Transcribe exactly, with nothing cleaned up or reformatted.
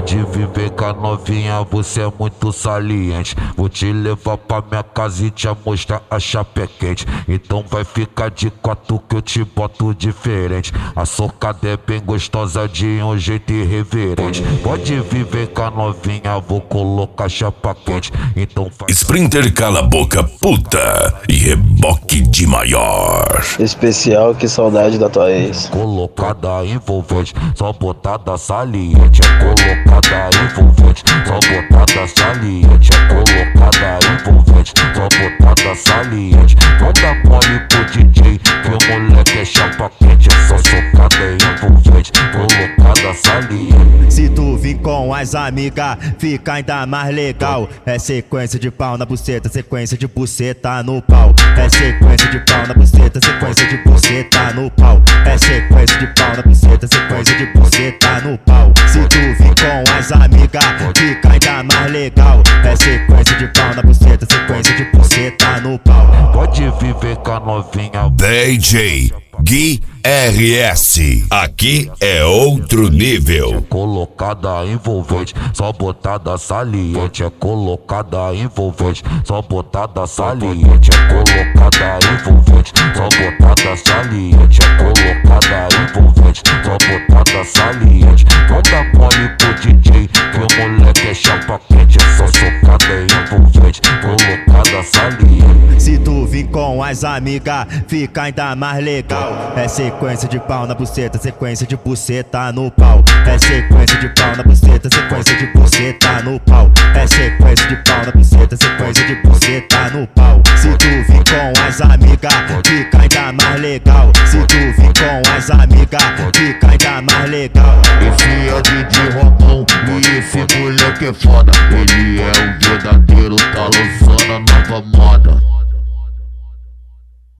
Pode viver com a novinha, você é muito saliente. Vou te levar pra minha casa e te mostrar a chapa quente. Então vai ficar de quatro que eu te boto diferente. A socada é bem gostosa de um jeito irreverente. Pode viver com a novinha, vou colocar chapa quente. Então faz... Sprinter cala a boca, puta, e reboque de maior. Especial, que saudade da tua ex. Colocada envolvente, só botada saliente. É colocada envolvente, só botada saliente. É colocada envolvente, só botada saliente. Não dá mole pro D J, que o moleque é chapa quente. É só socada envolvente, colocada saliente. Se tu vir com as amigas, fica ainda mais legal. É sequência de pau na buceta, sequência de buceta no pau. É sequência de pau na buceta, sequência de buceta no pau. É sequência de pau na buceta, sequência de buceta no pau. Se tu vir com as amigas, fica ainda mais legal. É sequência de pau na buceta, sequência de buceta no pau. Pode viver com a novinha. D J Gui R S, aqui é outro nível. Colocada envolvente, só botada saliente. É colocada envolvente, só botada saliente. É colocada envolvente, só botada saliente. É colocada envolvente, só botada saliente. Não dá mole pro D J, que o moleque é chapa quente. É só socada envolvente, colocada saliente. Se tu vir com as amigas, fica ainda mais legal. É sequência de pau na buceta, sequência de buceta no pau. É sequência de pau na buceta, sequência de buceta no pau. É sequência de pau na buceta, sequência de buceta no pau. Se tu vir com as amigas, fica ainda mais legal. Se tu vir com as amigas, fica ainda mais legal. Esse é o D J Robão e esse moleque é foda. Ele é o verdadeiro